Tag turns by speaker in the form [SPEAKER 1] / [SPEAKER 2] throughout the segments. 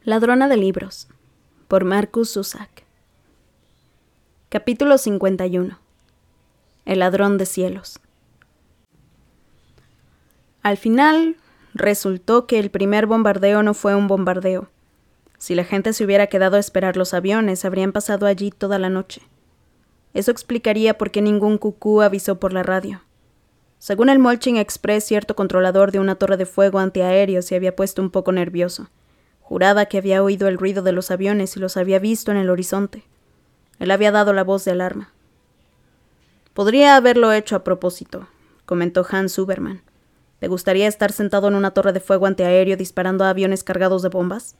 [SPEAKER 1] Ladrona de libros, por Marcus Zusak. Capítulo 51. El ladrón de cielos. Al final, resultó que el primer bombardeo no fue un bombardeo. Si la gente se hubiera quedado a esperar los aviones, habrían pasado allí toda la noche. Eso explicaría por qué ningún cucú avisó por la radio. Según el Molching Express, cierto controlador de una torre de fuego antiaéreo se había puesto un poco nervioso. Juraba que había oído el ruido de los aviones y los había visto en el horizonte. Él había dado la voz de alarma. «Podría haberlo hecho a propósito», comentó Hans Zuberman. «¿Te gustaría estar sentado en una torre de fuego antiaéreo disparando a aviones cargados de bombas?»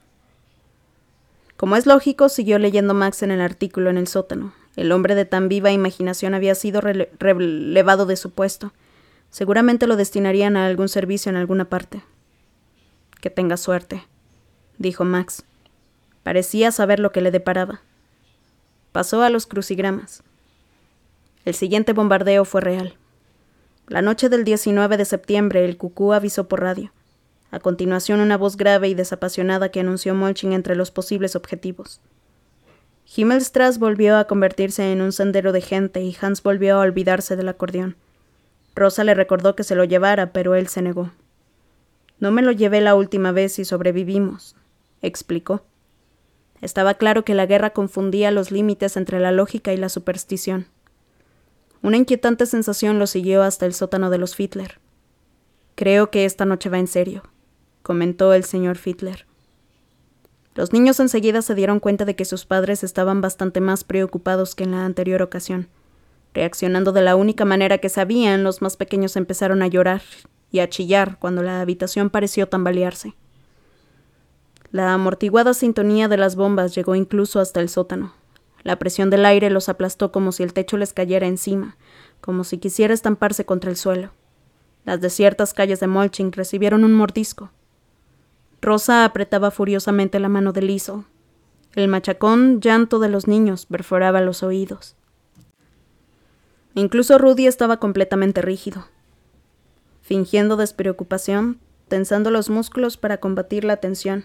[SPEAKER 1] Como es lógico, siguió leyendo Max en el artículo en el sótano. El hombre de tan viva imaginación había sido relevado de su puesto. Seguramente lo destinarían a algún servicio en alguna parte. «Que tenga suerte», dijo Max. Parecía saber lo que le deparaba. Pasó a los crucigramas. El siguiente bombardeo fue real. La noche del 19 de septiembre, el cucú avisó por radio. A continuación, una voz grave y desapasionada que anunció Molching entre los posibles objetivos. Himmelstrasse volvió a convertirse en un sendero de gente y Hans volvió a olvidarse del acordeón. Rosa le recordó que se lo llevara, pero él se negó. «No me lo llevé la última vez y sobrevivimos», explicó. Estaba claro que la guerra confundía los límites entre la lógica y la superstición. Una inquietante sensación lo siguió hasta el sótano de los Fiedler. «Creo que esta noche va en serio», comentó el señor Fiedler. Los niños enseguida se dieron cuenta de que sus padres estaban bastante más preocupados que en la anterior ocasión. Reaccionando de la única manera que sabían, los más pequeños empezaron a llorar y a chillar cuando la habitación pareció tambalearse. La amortiguada sintonía de las bombas llegó incluso hasta el sótano. La presión del aire los aplastó como si el techo les cayera encima, como si quisiera estamparse contra el suelo. Las desiertas calles de Molching recibieron un mordisco. Rosa apretaba furiosamente la mano de Liesl. El machacón llanto de los niños perforaba los oídos. Incluso Rudy estaba completamente rígido. Fingiendo despreocupación, tensando los músculos para combatir la tensión.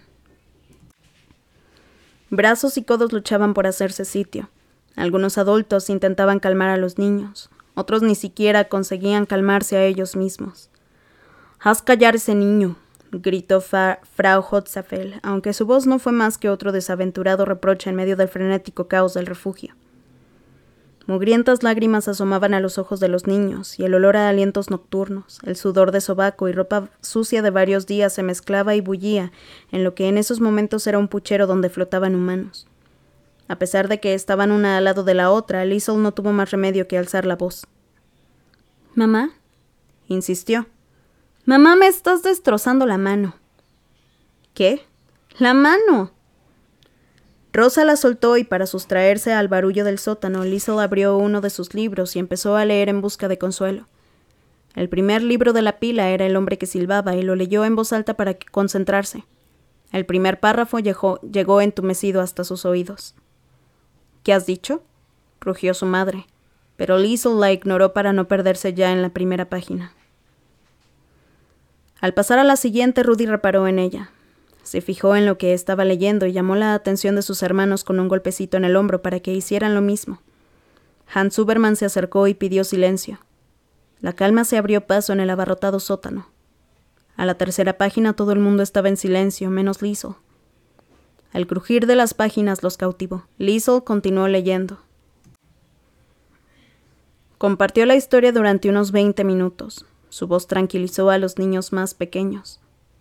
[SPEAKER 1] Brazos y codos luchaban por hacerse sitio. Algunos adultos intentaban calmar a los niños. Otros ni siquiera conseguían calmarse a ellos mismos. «Haz callar ese niño», gritó Frau Hotzafeld, aunque su voz no fue más que otro desaventurado reproche en medio del frenético caos del refugio. Mugrientas lágrimas asomaban a los ojos de los niños, y el olor a alientos nocturnos, el sudor de sobaco y ropa sucia de varios días se mezclaba y bullía en lo que en esos momentos era un puchero donde flotaban humanos. A pesar de que estaban una al lado de la otra, Liesl no tuvo más remedio que alzar la voz. «¿Mamá?» insistió. «Mamá, me estás destrozando la mano». «¿Qué? ¡La mano!». Rosa la soltó y para sustraerse al barullo del sótano, Liesl abrió uno de sus libros y empezó a leer en busca de consuelo. El primer libro de la pila era El hombre que silbaba y lo leyó en voz alta para concentrarse. El primer párrafo llegó entumecido hasta sus oídos. «¿Qué has dicho?», rugió su madre, pero Liesl la ignoró para no perderse ya en la primera página. Al pasar a la siguiente, Rudy reparó en ella. Se fijó en lo que estaba leyendo y llamó la atención de sus hermanos con un golpecito en el hombro para que hicieran lo mismo. Hans Zuberman se acercó y pidió silencio. La calma se abrió paso en el abarrotado sótano. A la tercera página todo el mundo estaba en silencio, menos Liesl. El crujir de las páginas los cautivó. Liesl continuó leyendo. Compartió la historia durante unos 20 minutos. Su voz tranquilizó a los niños más pequeños.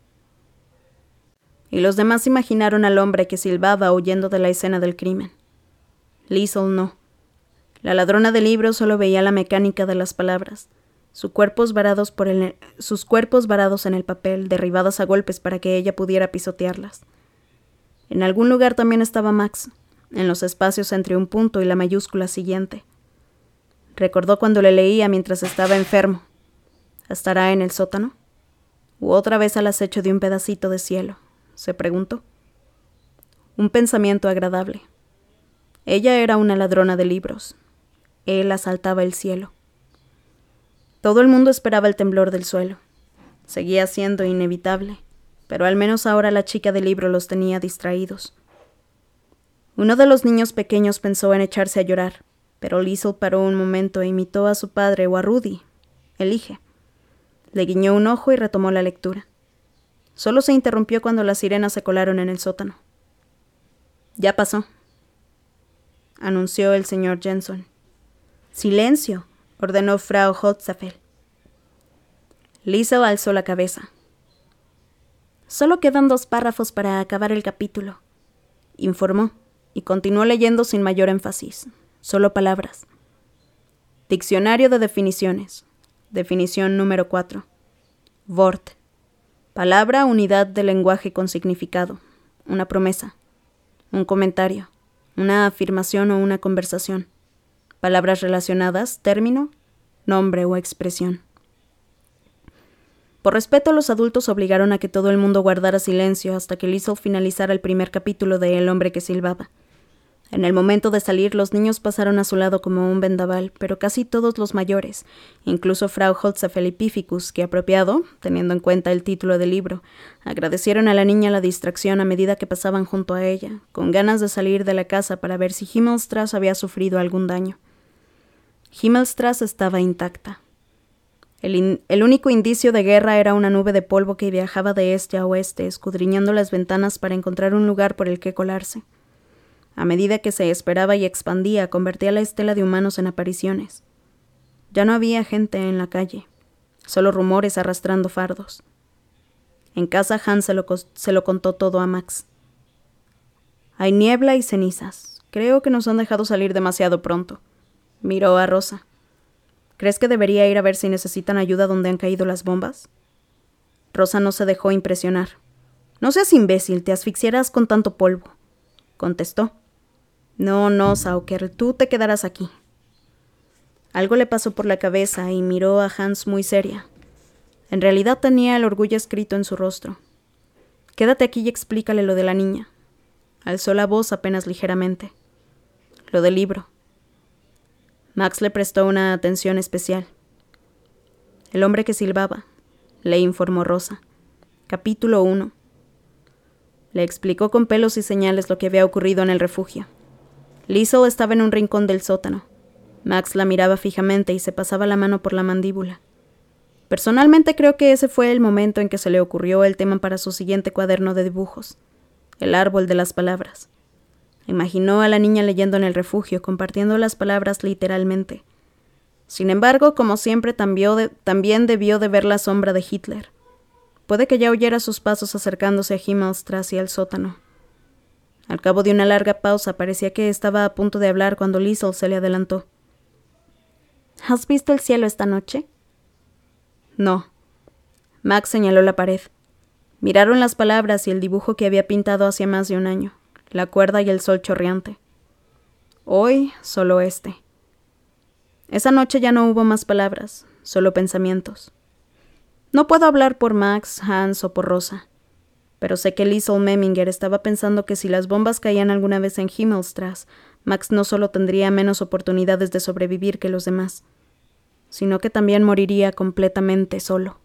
[SPEAKER 1] Y los demás imaginaron al hombre que silbaba huyendo de la escena del crimen. Liesl no. La ladrona de libros solo veía la mecánica de las palabras, sus cuerpos varados en el papel, derribadas a golpes para que ella pudiera pisotearlas. En algún lugar también estaba Max, en los espacios entre un punto y la mayúscula siguiente. Recordó cuando le leía mientras estaba enfermo. ¿Estará en el sótano? ¿U otra vez al acecho de un pedacito de cielo?, se preguntó. Un pensamiento agradable. Ella era una ladrona de libros. Él asaltaba el cielo. Todo el mundo esperaba el temblor del suelo. Seguía siendo inevitable, pero al menos ahora la chica del libro los tenía distraídos. Uno de los niños pequeños pensó en echarse a llorar, pero Liesl paró un momento e imitó a su padre o a Rudy. Elige. Le guiñó un ojo y retomó la lectura. Solo se interrumpió cuando las sirenas se colaron en el sótano. «Ya pasó», anunció el señor Jensen. «Silencio», ordenó Frau Holzapfel. Liesl alzó la cabeza. «Solo quedan 2 párrafos para acabar el capítulo», informó, y continuó leyendo sin mayor énfasis. Solo palabras. Diccionario de definiciones. Definición número 4. Wort. Palabra, unidad de lenguaje con significado. Una promesa. Un comentario. Una afirmación o una conversación. Palabras relacionadas, término, nombre o expresión. Por respeto, los adultos obligaron a que todo el mundo guardara silencio hasta que Liesl finalizara el primer capítulo de El hombre que silbaba. En el momento de salir, los niños pasaron a su lado como un vendaval, pero casi todos los mayores, incluso Frau Holzapfel y Pifficus, que apropiado, teniendo en cuenta el título del libro, agradecieron a la niña la distracción a medida que pasaban junto a ella, con ganas de salir de la casa para ver si Himmelstrasse había sufrido algún daño. Himmelstrasse estaba intacta. El único indicio de guerra era una nube de polvo que viajaba de este a oeste, escudriñando las ventanas para encontrar un lugar por el que colarse. A medida que se esperaba y expandía, convertía la estela de humanos en apariciones. Ya no había gente en la calle, solo rumores arrastrando fardos. En casa Hans se lo contó todo a Max. «Hay niebla y cenizas. Creo que nos han dejado salir demasiado pronto», miró a Rosa. «¿Crees que debería ir a ver si necesitan ayuda donde han caído las bombas?» Rosa no se dejó impresionar. «No seas imbécil, te asfixiarás con tanto polvo», contestó. No, Sauker, tú te quedarás aquí». Algo le pasó por la cabeza y miró a Hans muy seria. En realidad tenía el orgullo escrito en su rostro. «Quédate aquí y explícale lo de la niña». Alzó la voz apenas ligeramente. «Lo del libro». Max le prestó una atención especial. «El hombre que silbaba», le informó Rosa. Capítulo 1. Le explicó con pelos y señales lo que había ocurrido en el refugio. Liesl estaba en un rincón del sótano. Max la miraba fijamente y se pasaba la mano por la mandíbula. Personalmente creo que ese fue el momento en que se le ocurrió el tema para su siguiente cuaderno de dibujos, el árbol de las palabras. Imaginó a la niña leyendo en el refugio, compartiendo las palabras literalmente. Sin embargo, como siempre, también debió de ver la sombra de Hitler. Puede que ya oyera sus pasos acercándose a Himmelstrasse y al sótano. Al cabo de una larga pausa, parecía que estaba a punto de hablar cuando Liesl se le adelantó. «¿Has visto el cielo esta noche?» «No». Max señaló la pared. Miraron las palabras y el dibujo que había pintado hacía más de un año, la cuerda y el sol chorreante. Hoy, solo este. Esa noche ya no hubo más palabras, solo pensamientos. No puedo hablar por Max, Hans o por Rosa, pero sé que Liesl Memminger estaba pensando que si las bombas caían alguna vez en Himmelstrasse, Max no solo tendría menos oportunidades de sobrevivir que los demás, sino que también moriría completamente solo.